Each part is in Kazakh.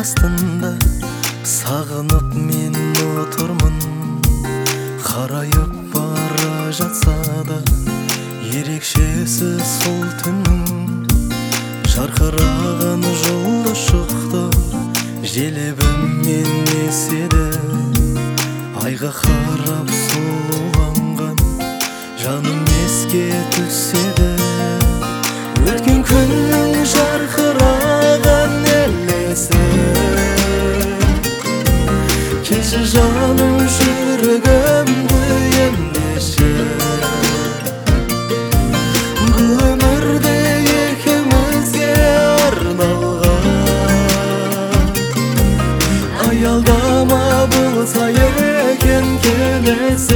астында сағынып мен отырмын. Қарайып бара жатса да ерекшесі сол түннің. Жарқыраған жолда шықты, желебіммен еседі. Айға қарап сұлуланған жаным еске түседі. Өткен күннің жарқыраған елесі. Келші жаным жүрегімді ендеші. Бұл өмірде екеумізге арналған. Аялдама болса екен келесі.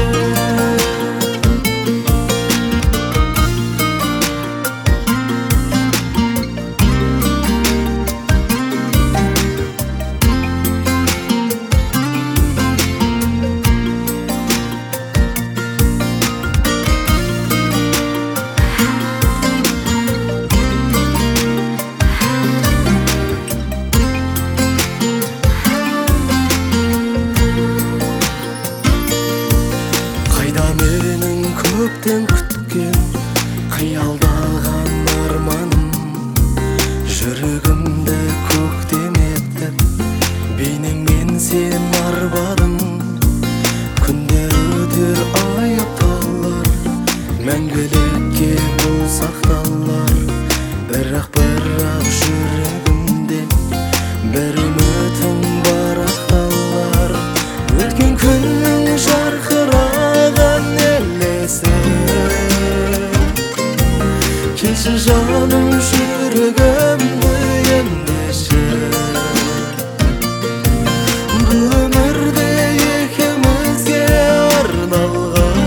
Менің көптен күткен қиялдаған арманым. Жүрегімді көктем етіп бейнеңмен сен арбадың. Күндер өтер аяқталар, мәңгілекке бұл сақталар. Бірақ жүрегімде бір үмітің бар ақталар. Өткен күннің жарқыраған елесі. Келші жаным жүрегімді ендеші. Бұл өмірде екеумізге арналған.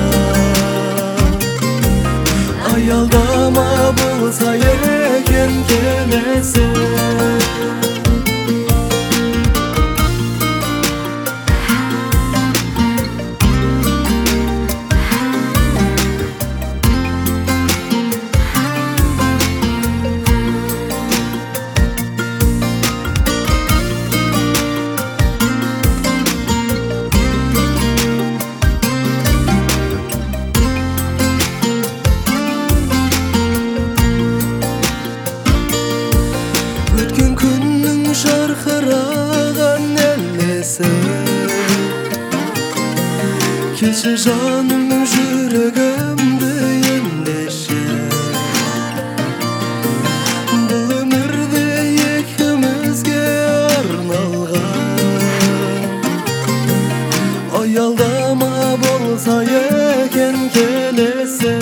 Аялдама болса екен келесі. Өткен күннің жарқыраған елесі. Келші жаным жүрегімді ендеші. Бұл өмірде екеумізге арналған. Аялдама болса екен келесі.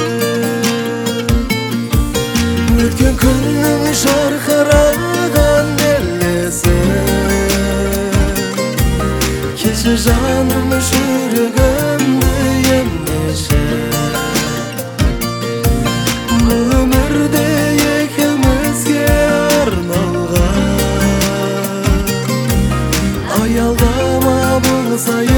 Өткен күннің жарқыраған елесі. Келші жаным жүрегімді ендеші. Бұл өмірде екеумізге арналған. Аялдама болса